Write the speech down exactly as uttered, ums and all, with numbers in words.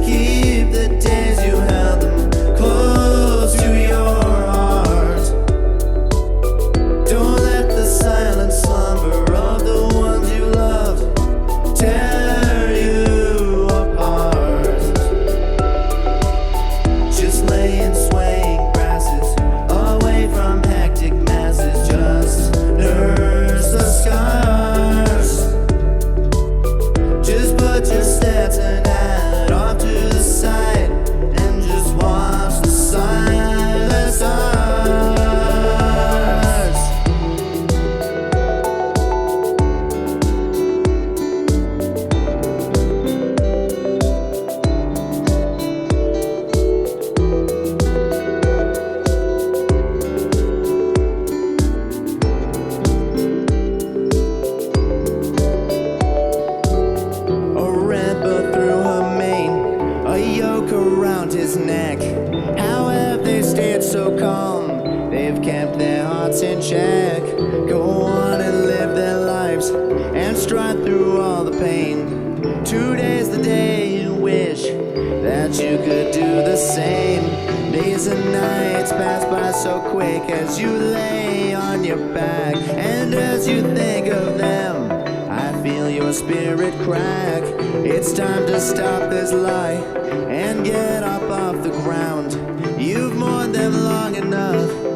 Keep the days you held them close to your heart. Don't let the silent slumber of the ones you loved tear you apart. Just lay in swaying grasses, away from hectic masses. Just nurse the scars. Just put your Stetson hat off to the side and just watch the silent stars. A red bow through her mane, a yoke around his neck. How have they stayed so calm? They've kept their hearts in check. Go on and live their lives and stride through all the pain. Today's the day you wish that you could do the same. Days and nights pass by so quick as you lay on your back. And as you think of them, I feel your spirit crack. It's time to stop this lie and get up off the ground. You've mourned them long enough.